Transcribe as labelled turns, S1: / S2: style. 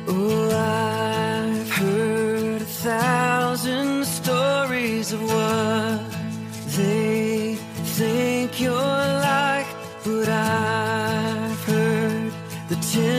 S1: Oh, I've heard 1,000 stories of what they think you're like, but I've heard the 10